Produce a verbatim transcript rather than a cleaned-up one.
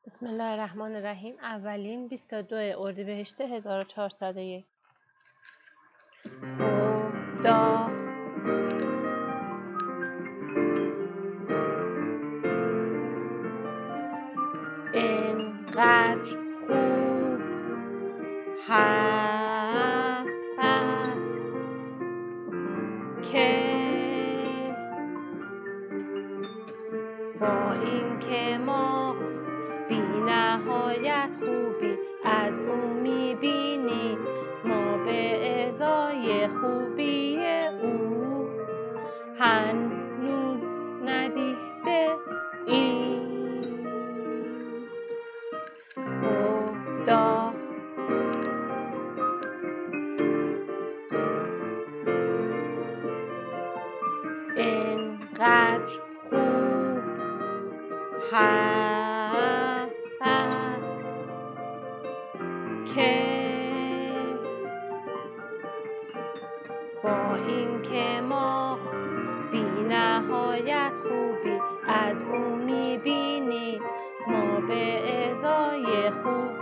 بسم الله الرحمن الرحیم. اولین بیست و دو اردیبهشت هزار و چهارصد و یک. خدا اینقدر خوب هست که با اینکه ما بی نهایت خوبی از او میبینی، ما به ازای خوبی او هنوز ندیده ایم. خدا اینقدر خوب هست که با اینکه ما بی نهایت خوبی از او میبینی، ما به ازای خوب